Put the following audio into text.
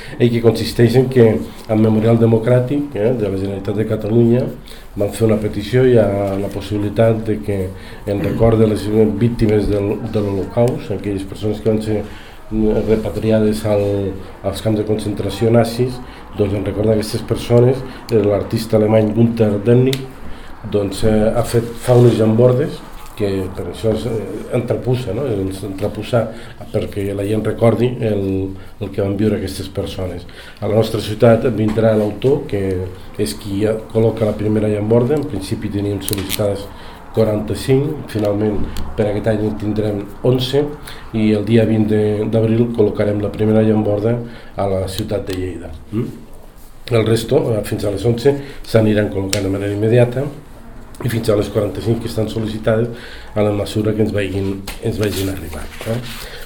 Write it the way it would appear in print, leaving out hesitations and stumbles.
i que consisteix en que el Memorial Democràtic de la Generalitat de Catalunya van fer una petició. Hi ha la possibilitat de que en record de les víctimes de l'Holocaust, aquelles persones que van ser repatriades als camps de concentració nazis, doncs en record d'aquestes persones l'artista alemany Günther Demnig fa unes llambordes que per això entrepussa, no? Entrepussar perquè la gent recordi el que van viure aquestes persones. A la nostra ciutat vindrà l'autor, que és qui col·loca la primera llamborda. En principi teníem sol·licitades 45, finalment per aquest any en tindrem 11 i el dia 20 d'abril col·locarem la primera llamborda a la ciutat de Lleida. El resto, fins a les 11, s'aniran col·locant de manera immediata i fins a les 45 que estan sol·licitades a la mesura que ens vagin arribant.